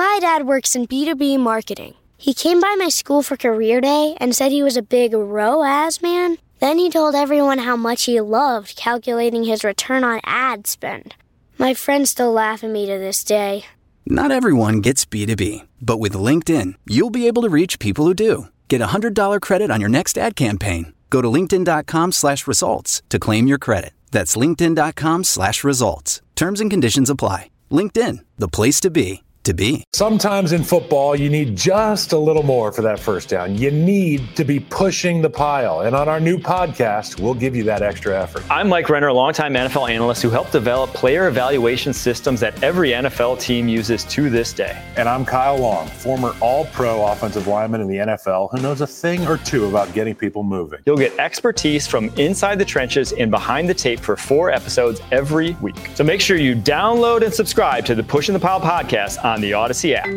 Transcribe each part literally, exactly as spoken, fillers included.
My dad works in B two B marketing. He came by my school for career day and said he was a big R O A S man. Then he told everyone how much he loved calculating his return on ad spend. My friends still laugh at me to this day. Not everyone gets B two B, but with LinkedIn, you'll be able to reach people who do. Get a one hundred dollars credit on your next ad campaign. Go to linkedin.com slash results to claim your credit. That's linkedin.com slash results. Terms and conditions apply. LinkedIn, the place to be, to be. Sometimes in football, you need just a little more for that first down. You need to be pushing the pile. And on our new podcast, we'll give you that extra effort. I'm Mike Renner, a longtime N F L analyst who helped develop player evaluation systems that every N F L team uses to this day. And I'm Kyle Long, former all-pro offensive lineman in the N F L who knows a thing or two about getting people moving. You'll get expertise from inside the trenches and behind the tape for four episodes every week. So make sure you download and subscribe to the Pushing the Pile podcast on the Odyssey app.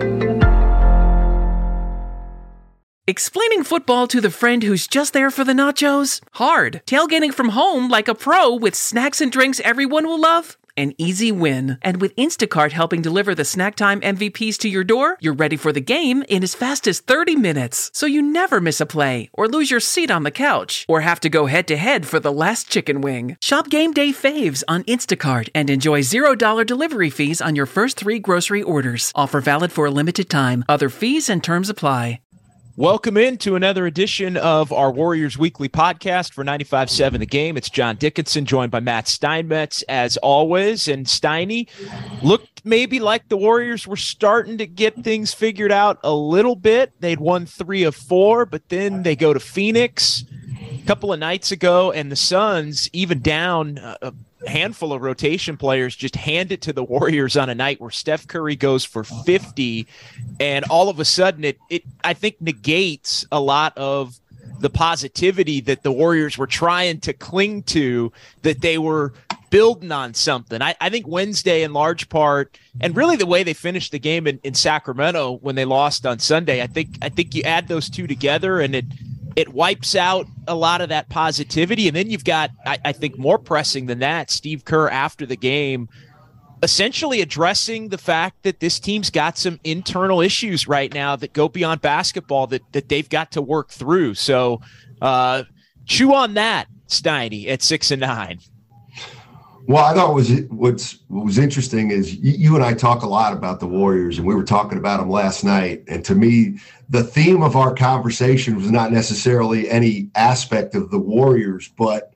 Explaining football to the friend who's just there for the nachos? Hard. Tailgating from home like a pro with snacks and drinks everyone will love? An easy win. And with Instacart helping deliver the snack time M V Ps to your door, you're ready for the game in as fast as thirty minutes. So you never miss a play, or lose your seat on the couch, or have to go head-to-head for the last chicken wing. Shop Game Day Faves on Instacart and enjoy zero dollars delivery fees on your first three grocery orders. Offer valid for a limited time. Other fees and terms apply. Welcome into another edition of our Warriors Weekly podcast for ninety-five point seven The Game. It's John Dickinson, joined by Matt Steinmetz, as always. And Steiny looked maybe like the Warriors were starting to get things figured out a little bit. They'd won three of four, but then they go to Phoenix a couple of nights ago, and the Suns, even down a handful of rotation players, just hand it to the Warriors on a night where Steph Curry goes for fifty, and all of a sudden it it I think negates a lot of the positivity that the Warriors were trying to cling to, that they were building on something. I, I think Wednesday, in large part, and really the way they finished the game in, in Sacramento when they lost on Sunday, I think I think you add those two together and it It wipes out a lot of that positivity. And then you've got, I, I think more pressing than that, Steve Kerr after the game, essentially addressing the fact that this team's got some internal issues right now that go beyond basketball that, that they've got to work through. So uh, chew on that, Steiny, at six and nine. Well, I thought was what's what was interesting is you, you and I talk a lot about the Warriors, and we were talking about them last night. And to me, the theme of our conversation was not necessarily any aspect of the Warriors, but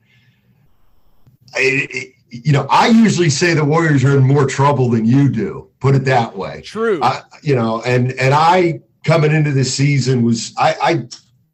it, it, you know, I usually say the Warriors are in more trouble than you do. Put it that way. True. I, you know, and and I coming into this season was I, I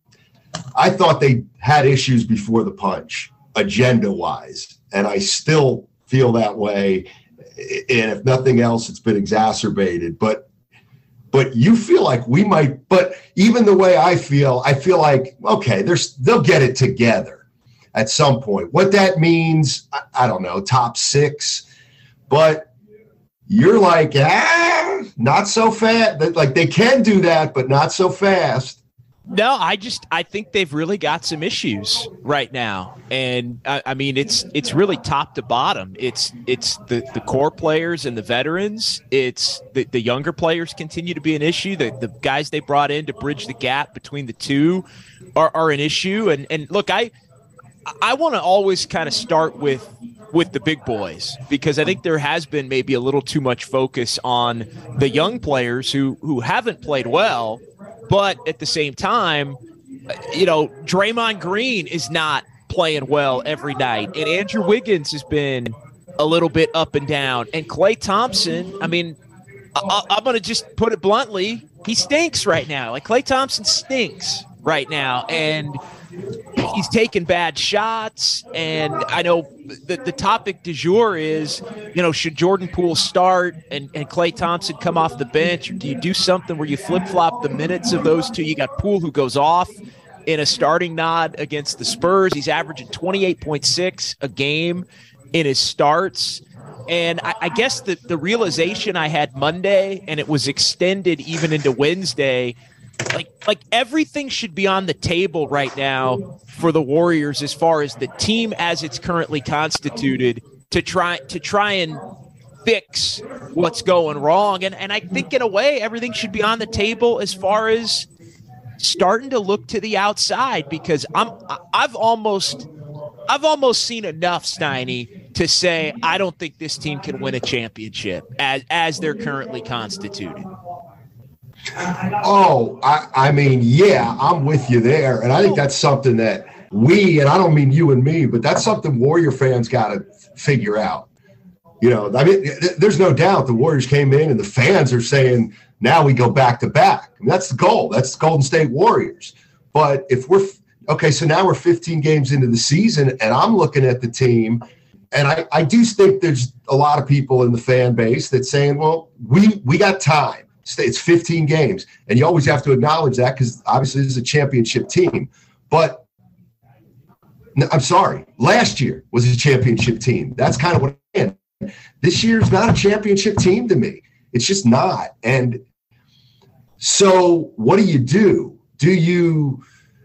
I thought they had issues before the punch, agenda wise, and I still feel that way, and if nothing else, it's been exacerbated. But but you feel like we might. But even the way I feel, I feel like okay, there's they'll get it together at some point. What that means, I, I don't know, top six. But you're like, ah, not so fast. Like they can do that, but not so fast. No, I just I think they've really got some issues right now, and I, I mean it's it's really top to bottom. It's it's the, the core players and the veterans. It's the, the younger players continue to be an issue. The the guys they brought in to bridge the gap between the two are, are an issue. And and look, I I want to always kind of start with with the big boys, because I think there has been maybe a little too much focus on the young players who who haven't played well. But at the same time, you know, Draymond Green is not playing well every night. And Andrew Wiggins has been a little bit up and down. And Klay Thompson, I mean, I- I'm going to just put it bluntly, he stinks right now. Like Klay Thompson stinks right now. And he's taking bad shots. And I know the, the topic du jour is, you know, should Jordan Poole start and, and Klay Thompson come off the bench? Or do you do something where you flip-flop the minutes of those two? You got Poole who goes off in a starting nod against the Spurs. He's averaging twenty-eight point six a game in his starts. And I, I guess the, the realization I had Monday, and it was extended even into Wednesday, Like, like everything should be on the table right now for the Warriors as far as the team as it's currently constituted to try to try and fix what's going wrong. And and I think in a way everything should be on the table as far as starting to look to the outside, because I'm I've almost I've almost seen enough, Steiny, to say I don't think this team can win a championship as as they're currently constituted. Oh, I, I mean, yeah, I'm with you there. And I think that's something that we, and I don't mean you and me, but that's something Warrior fans got to figure out. You know, I mean, th- there's no doubt the Warriors came in and the fans are saying, now we go back to back. I mean, that's the goal. That's the Golden State Warriors. But if we're, okay, so now we're fifteen games into the season, and I'm looking at the team, and I, I do think there's a lot of people in the fan base that's saying, well, we we got time. It's fifteen games, and you always have to acknowledge that because obviously this is a championship team. But I'm sorry, last year was a championship team. That's kind of what I'm saying. This year's not a championship team to me. It's just not. And so what do you do? Do you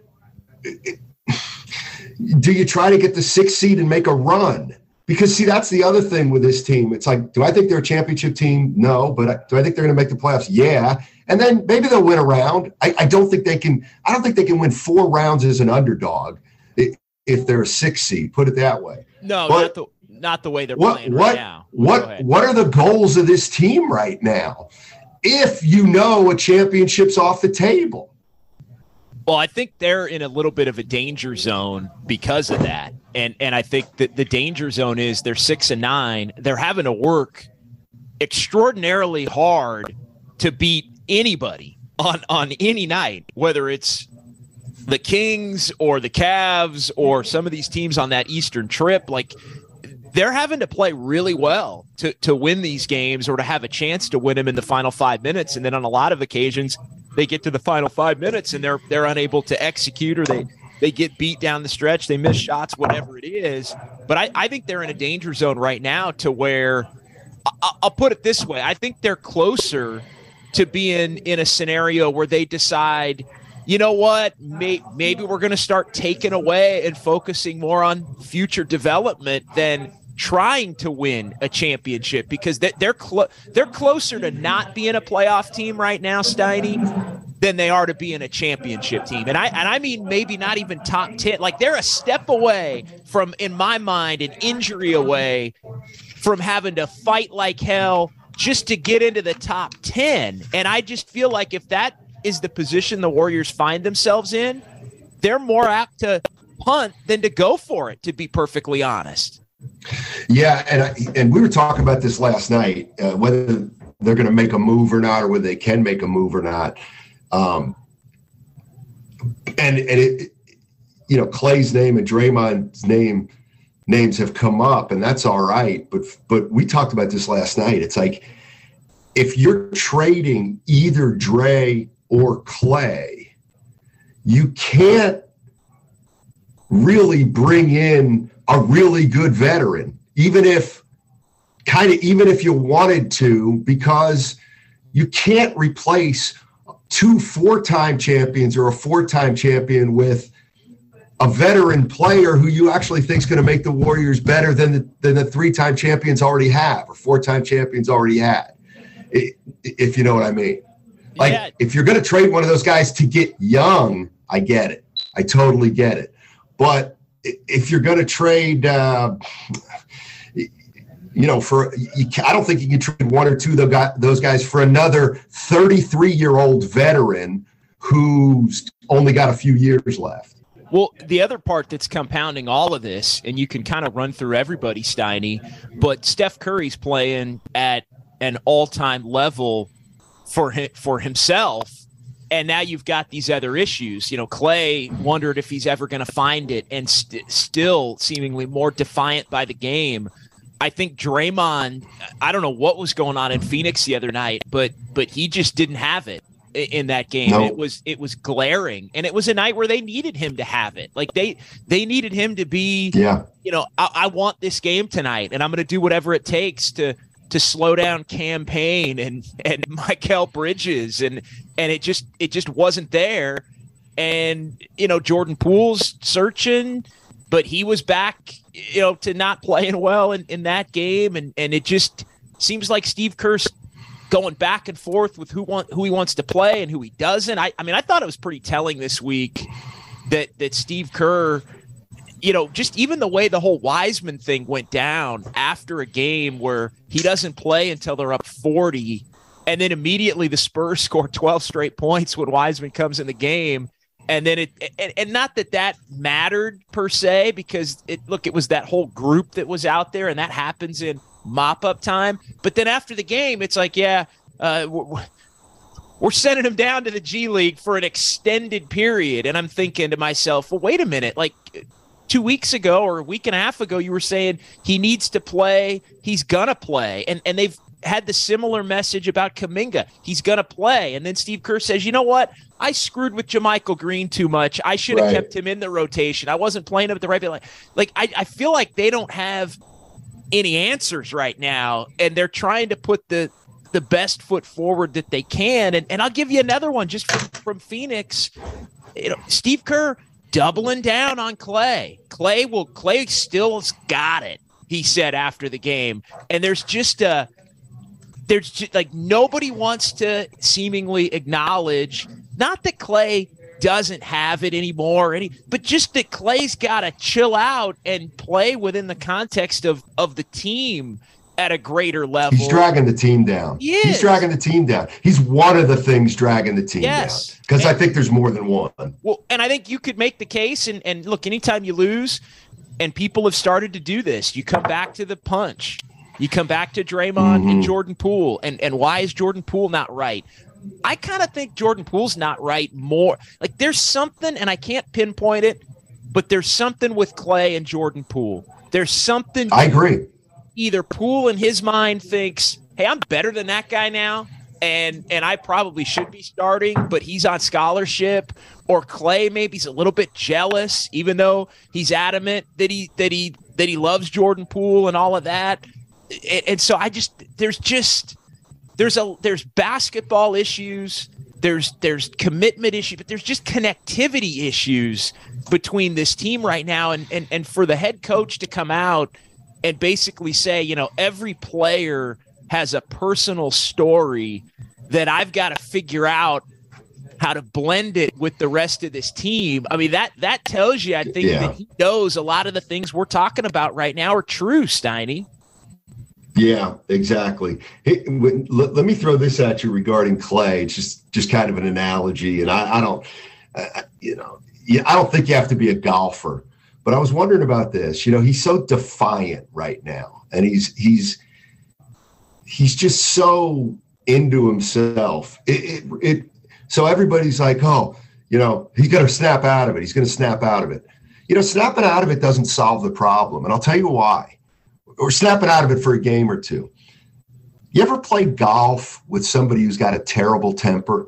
do you try to get the sixth seed and make a run? Because, see, that's the other thing with this team. It's like, do I think they're a championship team? No. But do I think they're going to make the playoffs? Yeah. And then maybe they'll win a round. I, I don't think they can – I don't think they can win four rounds as an underdog if they're a six seed, put it that way. No, but not the not the way they're what, playing what, right now. What What are the goals of this team right now if you know a championship's off the table? Well, I think they're in a little bit of a danger zone because of that. And and I think that the danger zone is they're six and nine. They're having to work extraordinarily hard to beat anybody on, on any night, whether it's the Kings or the Cavs or some of these teams on that Eastern trip. Like, they're having to play really well to, to win these games or to have a chance to win them in the final five minutes. And then on a lot of occasions, they get to the final five minutes and they're they're unable to execute, or they, they get beat down the stretch, they miss shots, whatever it is. But I, I think they're in a danger zone right now to where I, I'll put it this way. I think they're closer to being in a scenario where they decide, you know what, May, maybe we're going to start taking away and focusing more on future development than trying to win a championship, because they're they're, clo- they're closer to not being a playoff team right now, Steiny, than they are to being a championship team. And I and I mean maybe not even top ten. Like, they're a step away from, in my mind, an injury away from having to fight like hell just to get into the top ten. And I just feel like if that is the position the Warriors find themselves in, they're more apt to punt than to go for it, to be perfectly honest. Yeah, and I, and we were talking about this last night, uh, whether they're going to make a move or not, or whether they can make a move or not. Um, and and it, you know, Clay's name and Draymond's name names have come up, and that's all right. But but we talked about this last night. It's like, if you're trading either Dre or Clay, you can't really bring in a really good veteran, even if kind of, even if you wanted to, because you can't replace two four-time champions or a four-time champion with a veteran player who you actually think is going to make the Warriors better than the, than the three-time champions already have, or four-time champions already had, if you know what I mean. Like, yeah. If you're going to trade one of those guys to get young, I get it. I totally get it. But if you're going to trade, uh, you know, for you, I don't think you can trade one or two of those guys for another thirty-three-year-old veteran who's only got a few years left. Well, the other part that's compounding all of this, and you can kind of run through everybody, Steiny, but Steph Curry's playing at an all-time level for him, for himself. And now you've got these other issues. You know, Clay wondered if he's ever going to find it, and st- still seemingly more defiant by the game. I think Draymond, I don't know what was going on in Phoenix the other night, but but he just didn't have it in that game. No. It was it was glaring, and it was a night where they needed him to have it. Like they they needed him to be, yeah. you know, I, I want this game tonight, and I'm going to do whatever it takes to to slow down Cam Payne and and Mikal Bridges, and and it just it just wasn't there. And you know, Jordan Poole's searching, but he was back, you know, to not playing well in, in that game, and and it just seems like Steve Kerr's going back and forth with who want who he wants to play and who he doesn't. I, I mean, I thought it was pretty telling this week that that Steve Kerr, you know, just even the way the whole Wiseman thing went down after a game where he doesn't play until they're up forty, and then immediately the Spurs score twelve straight points when Wiseman comes in the game. And then it, and, and not that that mattered per se, because it, look, it was that whole group that was out there, and that happens in mop up time. But then after the game, it's like, yeah, uh, we're, we're sending him down to the G League for an extended period. And I'm thinking to myself, well, wait a minute, like two weeks ago or a week and a half ago, you were saying he needs to play. He's going to play. And, and they've had the similar message about Kuminga. He's going to play. And then Steve Kerr says, you know what? I screwed with JaMychal Green too much. I should have right. kept him in the rotation. I wasn't playing him at the right like like I, I feel like they don't have any answers right now, and they're trying to put the the best foot forward that they can. And and I'll give you another one just from, from Phoenix. You know, Steve Kerr doubling down on Clay. Clay will Clay still's got it, he said after the game. And there's just a there's just like nobody wants to seemingly acknowledge not that Clay doesn't have it anymore, any, but just that Clay's got to chill out and play within the context of, of the team at a greater level. He's dragging the team down. He is. He's dragging the team down. He's one of the things dragging the team yes. down. Because I think there's more than one. Well, and I think you could make the case, and, and look, anytime you lose, and people have started to do this, you come back to the punch. You come back to Draymond mm-hmm. and Jordan Poole, and, and why is Jordan Poole not right? I kind of think Jordan Poole's not right more. Like there's something, and I can't pinpoint it, but there's something with Clay and Jordan Poole. There's something. I agree. Either Poole in his mind thinks, hey, I'm better than that guy now, and and I probably should be starting, but he's on scholarship. Or Clay maybe he's a little bit jealous, even though he's adamant that he that he that he loves Jordan Poole and all of that. And, and so I just there's just there's a there's basketball issues, there's there's commitment issues, but there's just connectivity issues between this team right now. And and and for the head coach to come out and basically say, you know, every player has a personal story that I've got to figure out how to blend it with the rest of this team. I mean, that that tells you, I think, yeah. that he knows a lot of the things we're talking about right now are true, Steiny. Yeah, exactly. Hey, let, let me throw this at you regarding Clay. It's just, just kind of an analogy, and I, I don't, uh, you know, I don't think you have to be a golfer, but I was wondering about this. You know, he's so defiant right now, and he's he's he's just so into himself. It, it, it so everybody's like, oh, you know, he's going to snap out of it. He's going to snap out of it. You know, snapping out of it doesn't solve the problem, and I'll tell you why. Or snapping out of it for a game or two. You ever play golf with somebody who's got a terrible temper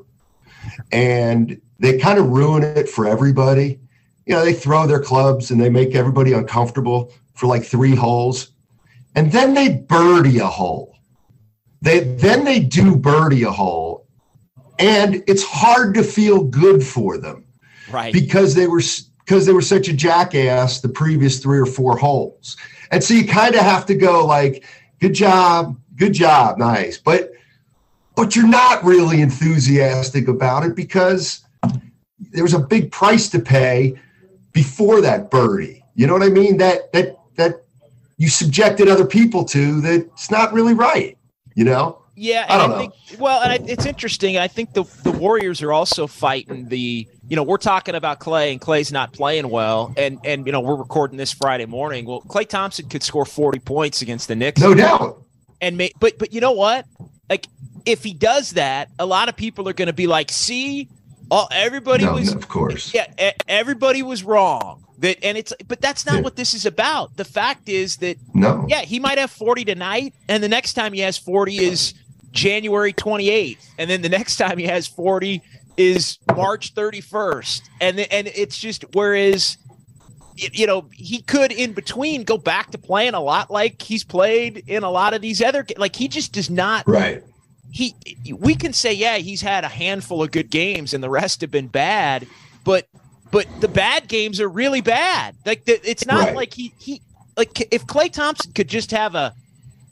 and they kind of ruin it for everybody? You know, they throw their clubs and they make everybody uncomfortable for like three holes. And then they birdie a hole. They then they do birdie a hole. And it's hard to feel good for them. Right. Because they were because they were such a jackass the previous three or four holes. And so you kind of have to go like, good job, good job, nice. But but you're not really enthusiastic about it because there was a big price to pay before that birdie. You know what I mean? That that that you subjected other people to that's not really right, you know? Yeah, I don't I know. Think, well, and I, it's interesting. I think the the Warriors are also fighting the, you know, we're talking about Clay, and Clay's not playing well, and and you know we're recording this Friday morning. Well, Klay Thompson could score forty points against the Knicks, no doubt. And may, but but you know what? Like if he does that, a lot of people are going to be like, see, all everybody no, was, no, of course, yeah, everybody was wrong. That and it's but that's not yeah. what this is about. The fact is that no, yeah, he might have forty tonight, and the next time he has forty is January twenty-eighth, and then the next time he has forty is March thirty-first, and and it's just whereas you know he could in between go back to playing a lot like he's played in a lot of these other like he just does not right. He we can say yeah he's had a handful of good games and the rest have been bad, but but the bad games are really bad. Like the, it's not right. like he he like if Klay Thompson could just have a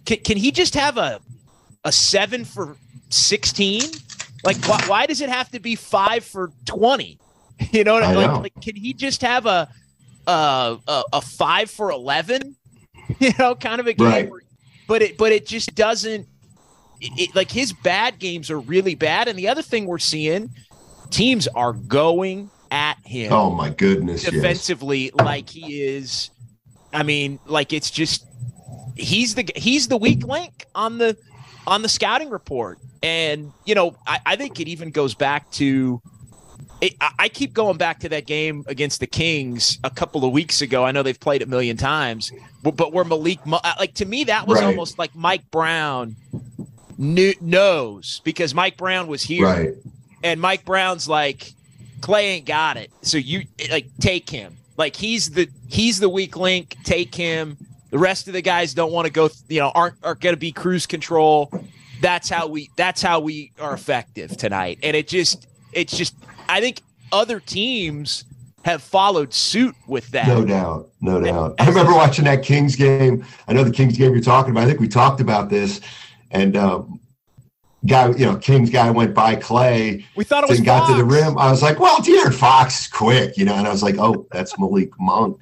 can, can he just have a a seven for sixteen? Like, why, why does it have to be five for twenty? You know what I mean? Like, like, can he just have a a a, a five for eleven? You know, kind of a game. Right. Where, but it but it just doesn't. It, it, like his bad games are really bad, and the other thing we're seeing, teams are going at him. Oh my goodness! Defensively, yes. like he is. I mean, like it's just he's the he's the weak link on the on the scouting report, and you know I, I think it even goes back to. It, I, I keep going back to that game against the Kings a couple of weeks ago. I know they've played it a million times, but, but where Malik, like to me, that was right. almost like Mike Brown knew, knows because Mike Brown was here, right. and Mike Brown's like, Clay ain't got it, so you like take him. Like he's the he's the weak link. Take him. The rest of the guys don't want to go. You know, aren't aren't going to be cruise control. That's how we. That's how we are effective tonight. And it just. It's just. I think other teams have followed suit with that. No doubt. No doubt. I remember watching that Kings game. I know the Kings game you're talking about. I think we talked about this. And um, guy, you know, Kings guy went by Clay. We thought it was got Fox. to the rim. I was like, well, De'Aaron Fox is quick, you know. And I was like, oh, that's Malik Monk.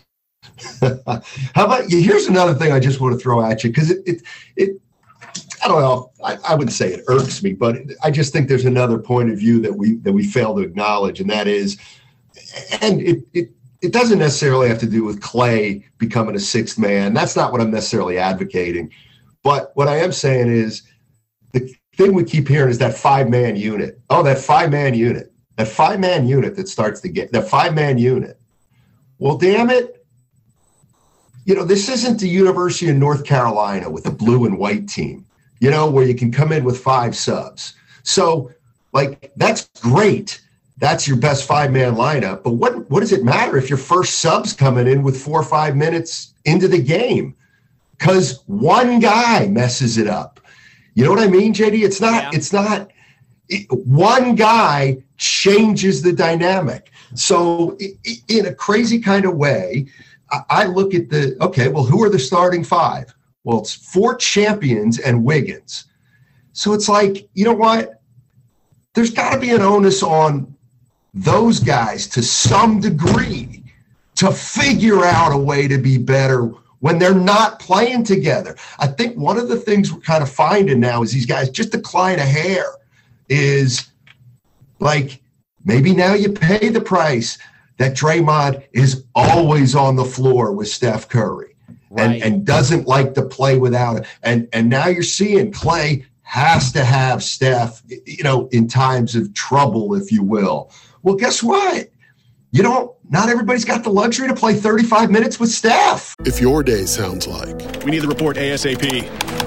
How about you? Here's another thing I just want to throw at you because it, it, it, I don't know. I, I wouldn't say it irks me, but it, I just think there's another point of view that we that we fail to acknowledge, and that is, and it it it doesn't necessarily have to do with Clay becoming a sixth man. That's not what I'm necessarily advocating. But what I am saying is the thing we keep hearing is that five-man unit. Oh, that five-man unit. That five-man unit that starts the game. That five-man unit. Well, damn it. You know, this isn't the University of North Carolina with a blue and white team, you know, where you can come in with five subs. So, like, that's great. That's your best five-man lineup. But what, what does it matter if your first sub's coming in with four or five minutes into the game? Because one guy messes it up. You know what I mean, J D? It's not, yeah. it's not, it, one guy changes the dynamic. So it, in a crazy kind of way, I, I look at the, okay, well, who are the starting five? Well, it's four champions and Wiggins. So it's like, you know what? There's got to be an onus on those guys to some degree to figure out a way to be better when they're not playing together. I think one of the things we're kind of finding now is these guys, just decline a hair, is like maybe now you pay the price that Draymond is always on the floor with Steph Curry and, right. and doesn't like to play without it. And, and now you're seeing Clay has to have Steph, you know, in times of trouble, if you will. Well, guess what? You don't, not everybody's got the luxury to play thirty-five minutes with Steph. If your day sounds like, we need the report ASAP.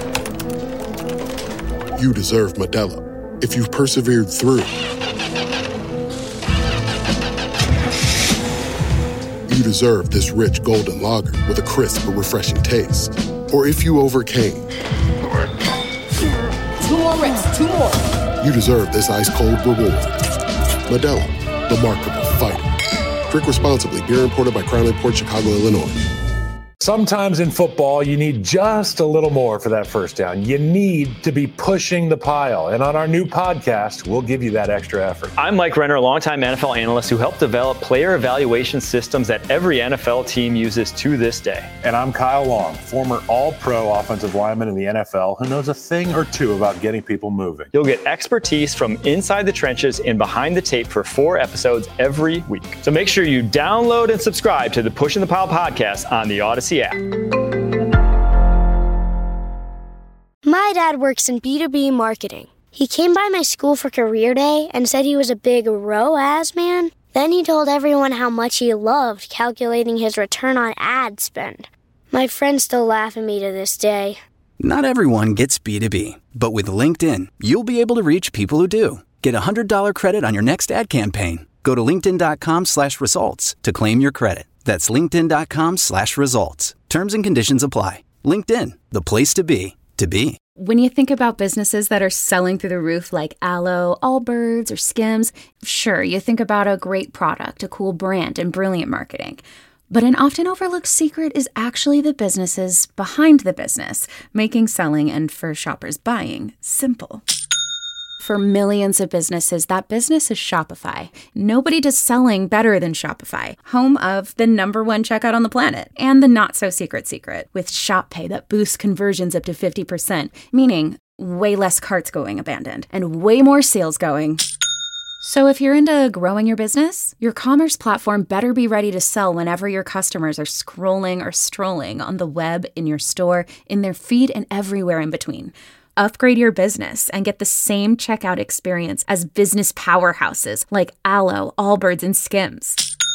You deserve Modelo. If you've persevered through, you deserve this rich golden lager with a crisp but refreshing taste. Or if you overcame. Two more reps, two more. You deserve this ice cold reward. Modelo, the Remarkable Fighter. Drink responsibly. Beer imported by Crown Imports, Chicago, Illinois. Sometimes in football, you need just a little more for that first down. You need to be pushing the pile. And on our new podcast, we'll give you that extra effort. I'm Mike Renner, a longtime N F L analyst who helped develop player evaluation systems that every N F L team uses to this day. And I'm Kyle Long, former all-pro offensive lineman in the N F L who knows a thing or two about getting people moving. You'll get expertise from inside the trenches and behind the tape for four episodes every week. So make sure you download and subscribe to the Pushing the Pile podcast on the Odyssey app. My dad works in B two B marketing. He came by my school for career day and said he was a big R O A S man. Then he told everyone how much he loved calculating his return on ad spend. My friends still laugh at me to this day. Not everyone gets B two B, but with LinkedIn, you'll be able to reach people who do. Get a one hundred dollars credit on your next ad campaign. Go to linkedin.com slash results to claim your credit. That's linkedin.com slash results. Terms and conditions apply. LinkedIn, the place to be, to be. When you think about businesses that are selling through the roof like Aloe, Allbirds, or Skims, sure, you think about a great product, a cool brand, and brilliant marketing. But an often overlooked secret is actually the businesses behind the business, making selling and for shoppers buying simple. For millions of businesses, that business is Shopify. Nobody does selling better than Shopify, home of the number one checkout on the planet, and the not-so-secret secret, with Shop Pay that boosts conversions up to fifty percent, meaning way less carts going abandoned, and way more sales going. So if you're into growing your business, your commerce platform better be ready to sell whenever your customers are scrolling or strolling on the web, in your store, in their feed, and everywhere in between. Upgrade your business and get the same checkout experience as business powerhouses like Alo, Allbirds, and Skims.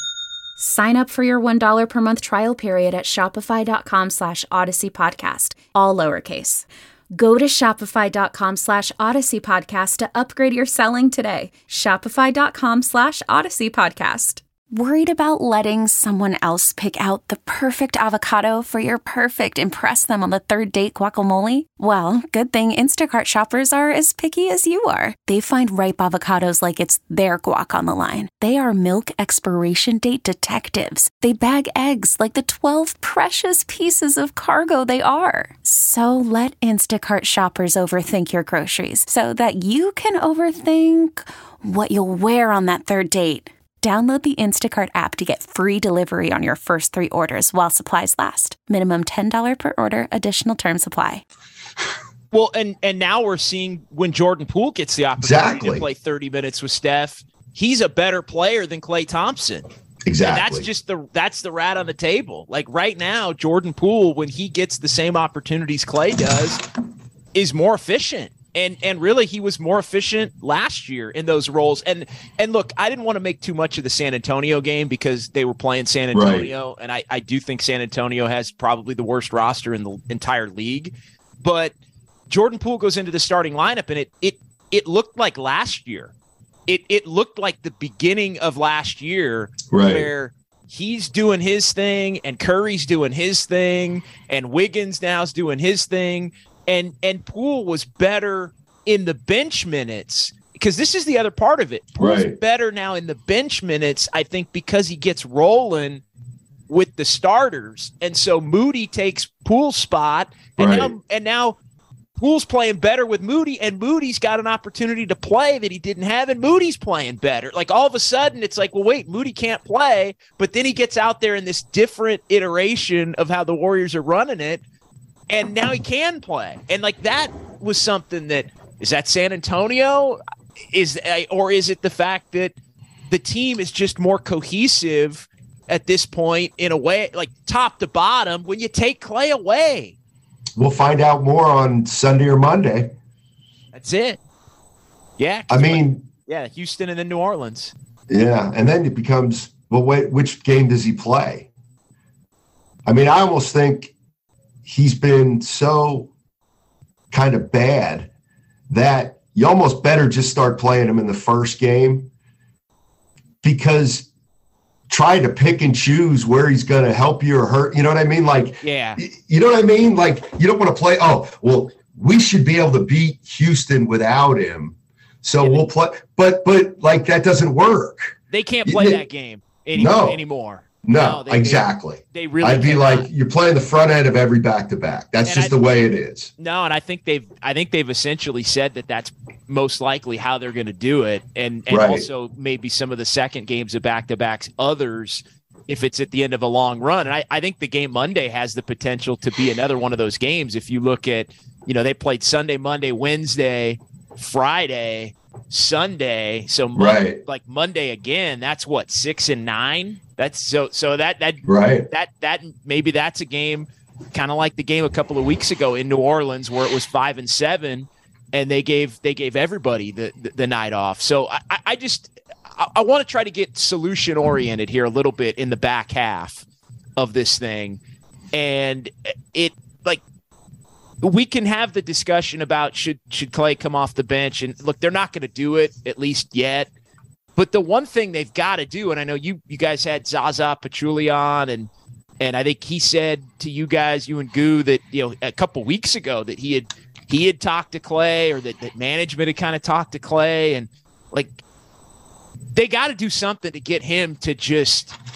Sign up for your one dollar per month trial period at shopify.com slash Odyssey Podcast, all lowercase. Go to shopify.com slash Odyssey Podcast to upgrade your selling today. Shopify.com slash Odyssey Podcast. Worried about letting someone else pick out the perfect avocado for your perfect impress them on the third date guacamole? Well, good thing Instacart shoppers are as picky as you are. They find ripe avocados like it's their guac on the line. They are milk expiration date detectives. They bag eggs like the twelve precious pieces of cargo they are. So let Instacart shoppers overthink your groceries so that you can overthink what you'll wear on that third date. Download the Instacart app to get free delivery on your first three orders while supplies last. Minimum ten dollars per order. Additional terms apply. Well, and and now we're seeing when Jordan Poole gets the opportunity exactly. to play thirty minutes with Steph, he's a better player than Klay Thompson. Exactly. And that's just the that's the rat on the table. Like right now, Jordan Poole, when he gets the same opportunities Klay does, is more efficient. And and really, he was more efficient last year in those roles. And and look, I didn't want to make too much of the San Antonio game because they were playing San Antonio. Right. And I, I do think San Antonio has probably the worst roster in the entire league. But Jordan Poole goes into the starting lineup, and it it it looked like last year. It it looked like the beginning of last year, right, where he's doing his thing and Curry's doing his thing and Wiggins now's doing his thing. And and Poole was better in the bench minutes, because this is the other part of it. Poole's right. better now in the bench minutes, I think, because he gets rolling with the starters. And so Moody takes Poole's spot, and right. now and now Poole's playing better with Moody, and Moody's got an opportunity to play that he didn't have, and Moody's playing better. Like all of a sudden, it's like, well, wait, Moody can't play, but then he gets out there in this different iteration of how the Warriors are running it. And now he can play. And like that was something that, is that San Antonio? Is or is it the fact that the team is just more cohesive at this point in a way, like top to bottom, when you take Klay away? We'll find out more on Sunday or Monday. That's it. Yeah. I mean, like, yeah, Houston and then New Orleans. Yeah. And then it becomes, well, wait, which game does he play? I mean, I almost think he's been so kind of bad that you almost better just start playing him in the first game, because try to pick and choose where he's going to help you or hurt. You know what I mean? Like, yeah, you know what I mean? Like, you don't want to play, oh, well, we should be able to beat Houston without him, so yeah, we'll play. But, but like, that doesn't work. They can't play they, that game any, no. anymore. No, no they, They, exactly. they really. I'd be cannot. like, you're playing the front end of every back-to-back. That's and just I, the way it is. No, and I think they've, I think they've essentially said that that's most likely how they're going to do it, and and right. also maybe some of the second games of back-to-backs, others, if it's at the end of a long run. And I, I think the game Monday has the potential to be another one of those games. If you look at, you know, they played Sunday, Monday, Wednesday, Friday, Sunday. So Monday, right. like Monday again, that's what, six and nine. That's so, so that, that, right. that, that maybe that's a game kind of like the game a couple of weeks ago in New Orleans where it was five and seven and they gave, they gave everybody the, the, the night off. So I, I just, I, I want to try to get solution oriented here a little bit in the back half of this thing. And it like, we can have the discussion about should, should Klay come off the bench, and look, they're not going to do it at least yet. But the one thing they've got to do, and I know you you guys had Zaza Pachulia, and and I think he said to you guys, you and Goo, that you know a couple weeks ago that he had he had talked to Klay, or that, that management had kind of talked to Klay, and like they got to do something to get him to just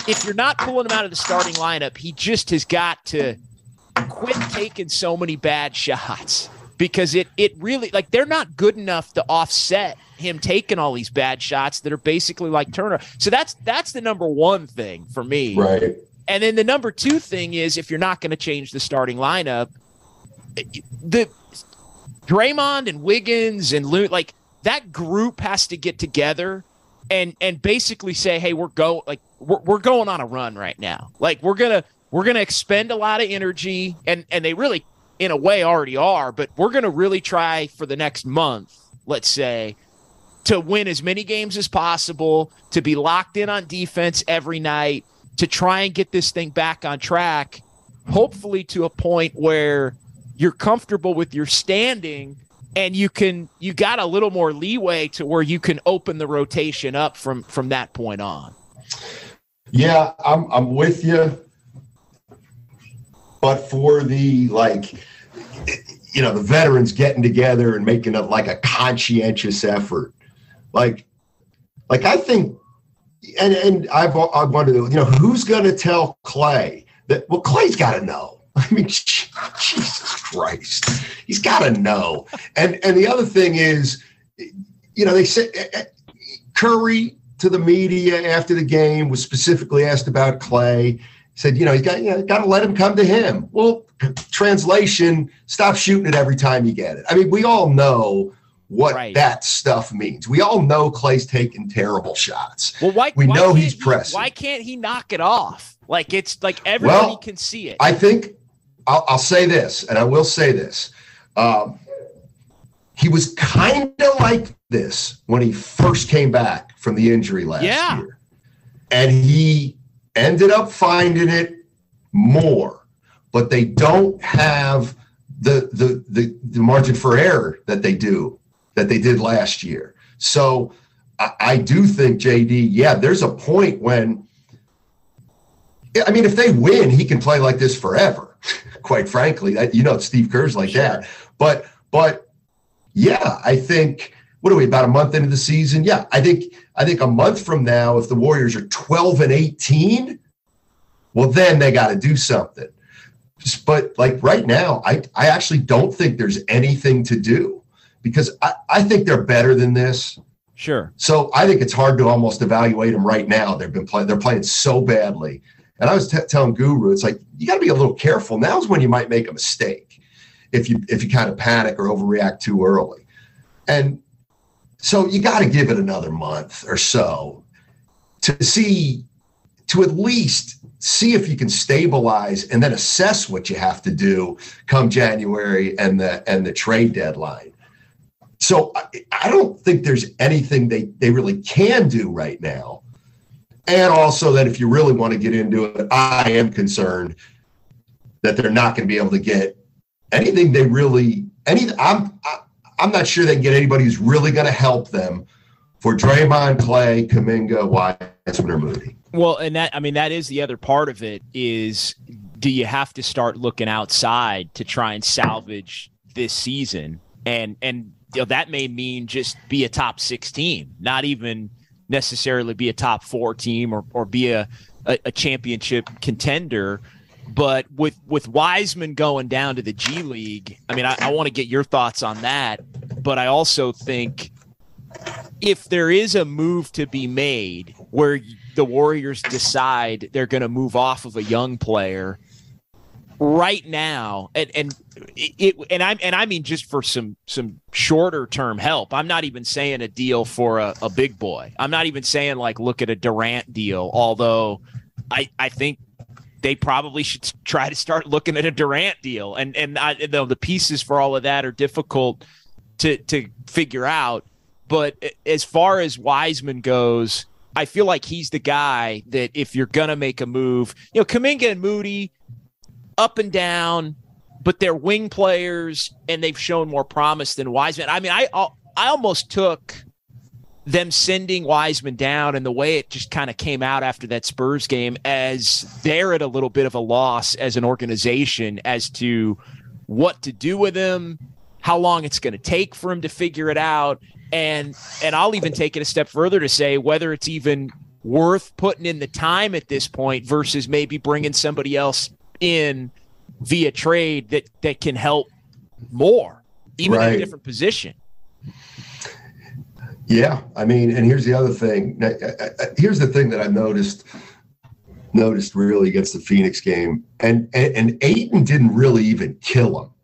if you're not pulling him out of the starting lineup, he just has got to quit taking so many bad shots, because it it really, like, they're not good enough to offset him taking all these bad shots that are basically like Turner. So that's that's the number one thing for me. Right. And then the number two thing is, if you're not going to change the starting lineup, the Draymond and Wiggins and Lou, like, that group has to get together and and basically say, hey, we're go like we're, we're going on a run right now. Like, we're gonna we're gonna expend a lot of energy, and and they really, in a way, already are, but we're gonna really try for the next month, let's say, to win as many games as possible, to be locked in on defense every night, to try and get this thing back on track, hopefully to a point where you're comfortable with your standing and you can you got a little more leeway to where you can open the rotation up from from that point on. Yeah, I'm I'm with you. But for the, like, you know, the veterans getting together and making it like a conscientious effort, like, like I think, and and I've I wonder, you know, who's going to tell Clay that? Well, Clay's got to know. I mean, Jesus Christ, he's got to know. And and the other thing is, you know, they said Curry to the media after the game was specifically asked about Clay. He said, you know, he's got you know, got to let him come to him. Well, translation: stop shooting it every time you get it. I mean, we all know what right. that stuff means. We all know Clay's taking terrible shots. Well, why, we why know he's he, pressing. Why can't he knock it off? Like, it's like everybody well, can see it. I think. I'll, I'll say this, and I will say this. Um, he was kind of like this when he first came back from the injury last yeah. year. And he ended up finding it more. But they don't have the, the, the, the margin for error that they do, that they did last year. So I, I do think, J D, yeah, there's a point when, I mean, if they win, he can play like this forever. Quite frankly, you know, Steve Kerr's like sure. that. But, but yeah, I think, what are we, about a month into the season? Yeah, I think, I think a month from now, if the Warriors are twelve and eighteen, well, then they got to do something. But like right now, I, I actually don't think there's anything to do, because I, I think they're better than this. Sure. So I think it's hard to almost evaluate them right now. They've been playing, they're playing so badly. And I was t- telling Guru, it's like, you got to be a little careful. Now's when you might make a mistake if you if you kind of panic or overreact too early. And so you got to give it another month or so to see, to at least see if you can stabilize and then assess what you have to do come January and the and the trade deadline. So I, I don't think there's anything they, they really can do right now. And also that if you really want to get into it, I am concerned that they're not going to be able to get anything they really any. I'm I'm not sure they can get anybody who's really going to help them for Draymond, Clay, Kuminga, Wiseman, or Moody. Well, and that I mean that is the other part of it is, do you have to start looking outside to try and salvage this season? And and you know, that may mean just be a top six team, not even necessarily be a top four team or, or be a, a, a championship contender. But with, with Wiseman going down to the G League, I mean, I, I want to get your thoughts on that. But I also think if there is a move to be made where the Warriors decide they're going to move off of a young player right now, and and it and I and I mean just for some some shorter term help. I'm not even saying a deal for a, a big boy. I'm not even saying like look at a Durant deal. Although I I think they probably should try to start looking at a Durant deal. And and I, you know, the pieces for all of that are difficult to to figure out. But as far as Wiseman goes, I feel like he's the guy that if you're gonna make a move, you know, Kuminga and Moody, up and down, but they're wing players and they've shown more promise than Wiseman. I mean, I I almost took them sending Wiseman down and the way it just kind of came out after that Spurs game as they're at a little bit of a loss as an organization as to what to do with him, how long it's going to take for him to figure it out. And and I'll even take it a step further to say whether it's even worth putting in the time at this point versus maybe bringing somebody else in via trade that, that can help more, even right. in a different position. Yeah. I mean, and here's the other thing. Here's the thing that I noticed, noticed really against the Phoenix game. And, and, and Ayton didn't really even kill him,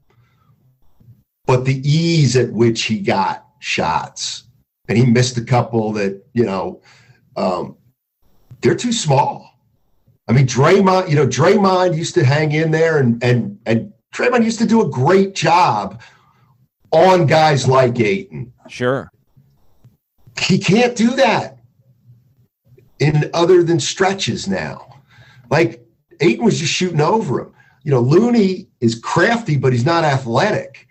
but the ease at which he got shots, and he missed a couple that, you know, um, they're too small. I mean, Draymond, you know, Draymond used to hang in there, and and and Draymond used to do a great job on guys like Ayton. Sure. He can't do that in other than stretches now. Like, Ayton was just shooting over him. You know, Looney is crafty, but he's not athletic.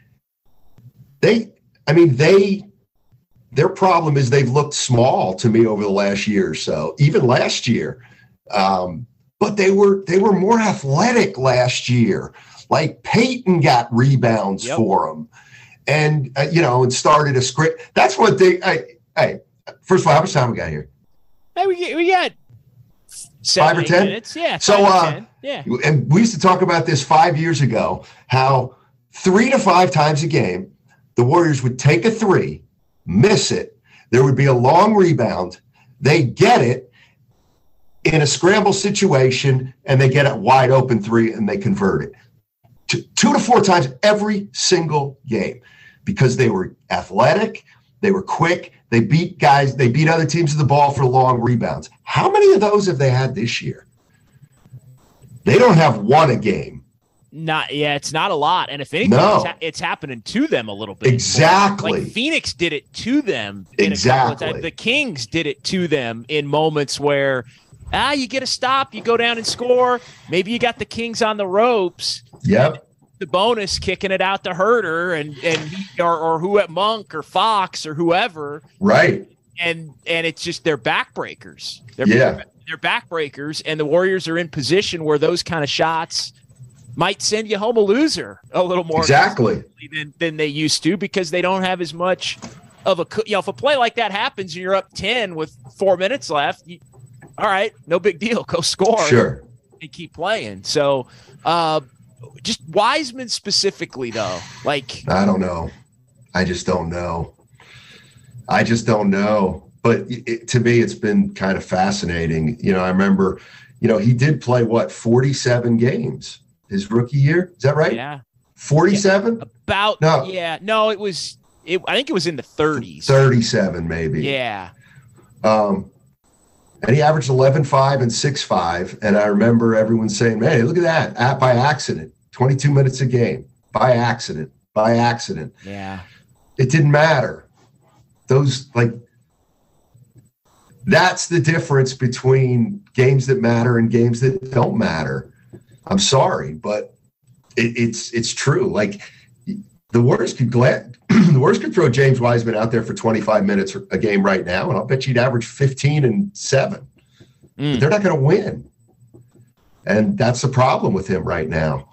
They, I mean, they, their problem is they've looked small to me over the last year or so, even last year. Um, but they were they were more athletic last year. Like, Peyton got rebounds yep. for them, and uh, you know, and started a script. That's what they. Hey, hey, first of all, how much time we got here? Hey, we we got seven, five or ten minutes. Yeah. So, uh, ten. yeah, and we used to talk about this five years ago. How three to five times a game, the Warriors would take a three, miss it. There would be a long rebound. They get it in a scramble situation, and they get a wide open three, and they convert it. Two, two to four times every single game, because they were athletic, they were quick, they beat guys, they beat other teams to the ball for long rebounds. How many of those have they had this year? They don't have one a game. Not yeah, it's not a lot, and if anything, no. it's, ha- it's happening to them a little bit. Exactly. Like Phoenix did it to them. In exactly. A couple of times. The Kings did it to them in moments where ah, you get a stop, you go down and score. Maybe you got the Kings on the ropes. Yep. The bonus kicking it out to Herter and and or or who at Monk or Fox or whoever. Right. And and it's just they're backbreakers. They're, yeah. They're backbreakers, and the Warriors are in position where those kind of shots might send you home a loser a little more exactly than, than they used to, because they don't have as much of a, you know, if a play like that happens and you're up ten with four minutes left, you, all right, no big deal. Go score. Sure. And keep playing. So uh, just Wiseman specifically, though, like, I don't know. I just don't know. I just don't know. But it, to me, it's been kind of fascinating. You know, I remember, you know, he did play, what, forty-seven games his rookie year? Is that right? Yeah. forty-seven? Yeah, about, no. yeah. No, it was, it, I think it was in the thirties. thirty-seven, maybe. Yeah. Um, and he averaged eleven five and six five. And I remember everyone saying, hey, look at that. At, by accident. twenty-two minutes a game. By accident. By accident. Yeah. It didn't matter. Those, like, that's the difference between games that matter and games that don't matter. I'm sorry, but it, it's it's true. Like, the Warriors could glad the Warriors could throw James Wiseman out there for twenty-five minutes a game right now, and I'll bet you'd average fifteen and seven. Mm. But they're not going to win, and that's the problem with him right now.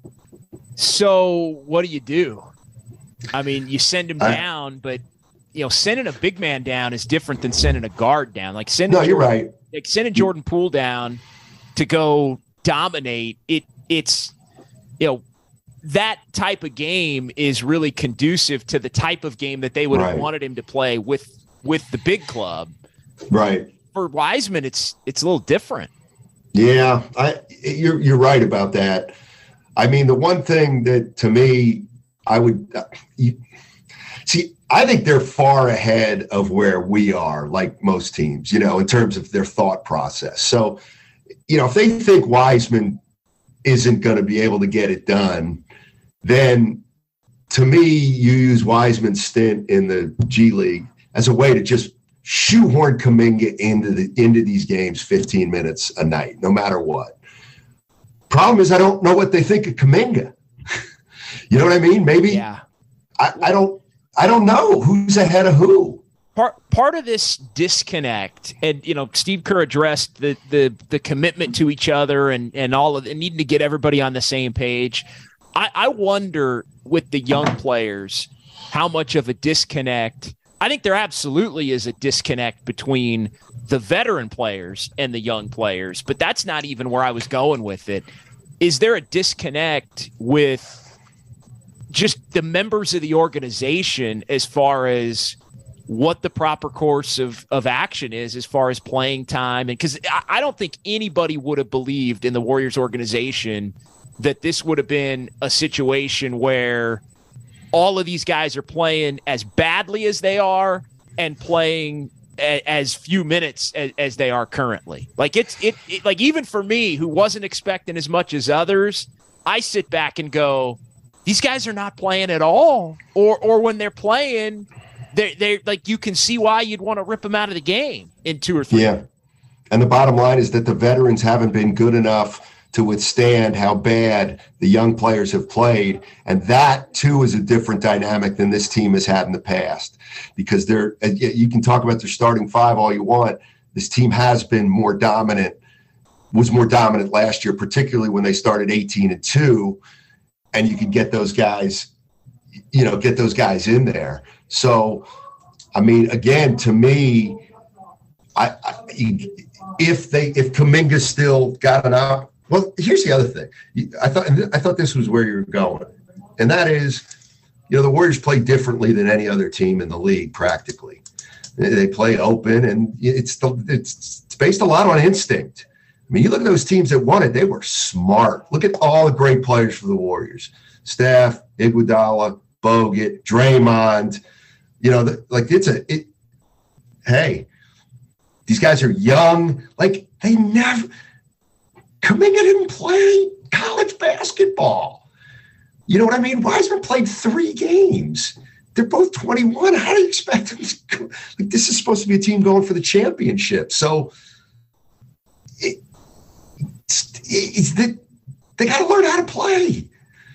So what do you do? I mean, you send him I, down, but you know, sending a big man down is different than sending a guard down. Like sending no, you're Jordan, right. Like sending Jordan Poole down to go dominate it. It's, you know, that type of game is really conducive to the type of game that they would have right. wanted him to play with with the big club. Right. For Wiseman, it's it's a little different. Yeah, I you're you're right about that. I mean, the one thing that to me, I would uh, you, see. I think they're far ahead of where we are, like most teams, you know, in terms of their thought process. So, you know, if they think Wiseman isn't going to be able to get it done, then to me, you use Wiseman's stint in the G League as a way to just shoehorn Kuminga into the into these games fifteen minutes a night, no matter what. Problem is, I don't know what they think of Kuminga. You know what I mean? Maybe yeah. I, I don't. I don't know who's ahead of who. Part part of this disconnect, and you know, Steve Kerr addressed the the the commitment to each other and and all of and needing to get everybody on the same page. I, I wonder with the young players how much of a disconnect I think there absolutely is a disconnect between the veteran players and the young players, but that's not even where I was going with it. Is there a disconnect with just the members of the organization as far as what the proper course of, of action is as far as playing time? And because I, I don't think anybody would have believed in the Warriors organization that this would have been a situation where all of these guys are playing as badly as they are and playing a, as few minutes as, as they are currently. Like it's it, it like even for me, who wasn't expecting as much as others, I sit back and go, these guys are not playing at all. Or or when they're playing, they they like you can see why you'd want to rip them out of the game in two or three. Yeah, and the bottom line is that the veterans haven't been good enough to withstand how bad the young players have played. And that, too, is a different dynamic than this team has had in the past. Because they're, you can talk about their starting five all you want. This team has been more dominant, was more dominant last year, particularly when they started eighteen and two. And you could get those guys, you know, get those guys in there. So, I mean, again, to me, I, I if they if Kuminga still got an op, well, here's the other thing. I thought I thought this was where you were going, and that is, you know, the Warriors play differently than any other team in the league. Practically, they play open, and it's it's it's based a lot on instinct. I mean, you look at those teams that won it; they were smart. Look at all the great players for the Warriors: Steph, Iguodala, Bogut, Draymond. You know, the, like it's a it. Hey, these guys are young. Like they never. Kuminga didn't play college basketball. You know what I mean? Wiseman played three games. They're both twenty-one. How do you expect them to go? Like, this is supposed to be a team going for the championship. So it, it's, it's the, they got to learn how to play.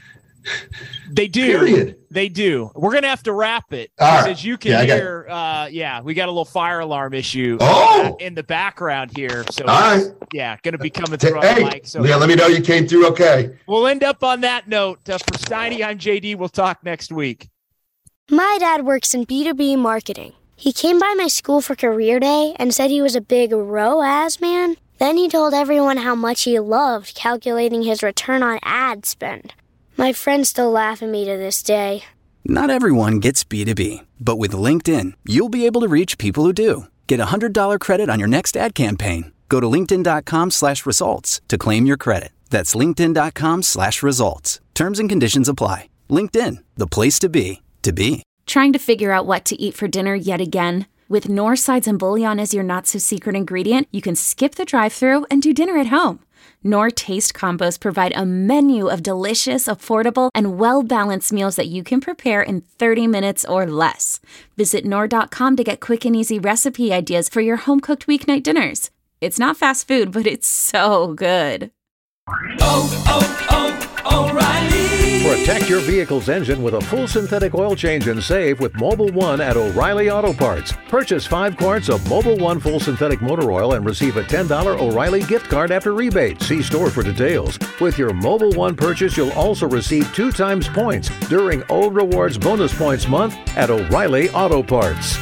They do. Period. They do. We're going to have to wrap it. Right. As you can yeah, hear, uh, yeah, we got a little fire alarm issue oh. uh, in the background here. So, All right. yeah, going to be coming through hey, on the mic. So yeah, let me know you came through okay. We'll end up on that note. Uh, for Steiny, I'm J D. We'll talk next week. My dad works in B two B marketing. He came by my school for career day and said he was a big R O A S man. Then he told everyone how much he loved calculating his return on ad spend. My friends still laugh at me to this day. Not everyone gets B two B, but with LinkedIn, you'll be able to reach people who do. Get a one hundred dollars credit on your next ad campaign. Go to linkedin.com slash results to claim your credit. That's linkedin.com slash results. Terms and conditions apply. LinkedIn, the place to be, to be. Trying to figure out what to eat for dinner yet again? With Knorr sides and bouillon as your not-so-secret ingredient, you can skip the drive-thru and do dinner at home. Knorr Taste Combos provide a menu of delicious, affordable, and well-balanced meals that you can prepare in thirty minutes or less. Visit Knorr dot com to get quick and easy recipe ideas for your home-cooked weeknight dinners. It's not fast food, but it's so good. Oh, oh, oh, O'Reilly! Protect your vehicle's engine with a full synthetic oil change and save with Mobil one at O'Reilly Auto Parts. Purchase five quarts of Mobil one full synthetic motor oil and receive a ten dollars O'Reilly gift card after rebate. See store for details. With your Mobil one purchase, you'll also receive two times points during O Rewards Bonus Points Month at O'Reilly Auto Parts.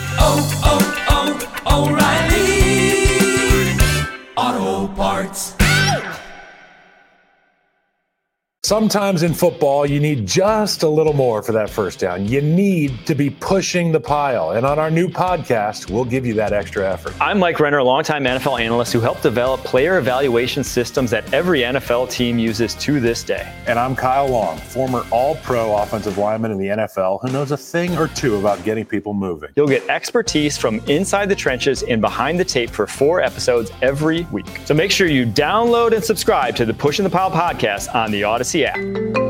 Oh, oh, oh, O'Reilly Auto Parts. Sometimes in football, you need just a little more for that first down. You need to be pushing the pile. And on our new podcast, we'll give you that extra effort. I'm Mike Renner, a longtime N F L analyst who helped develop player evaluation systems that every N F L team uses to this day. And I'm Kyle Long, former all-pro offensive lineman in the N F L who knows a thing or two about getting people moving. You'll get expertise from inside the trenches and behind the tape for four episodes every week. So make sure you download and subscribe to the Pushing the Pile podcast on the Odyssey app.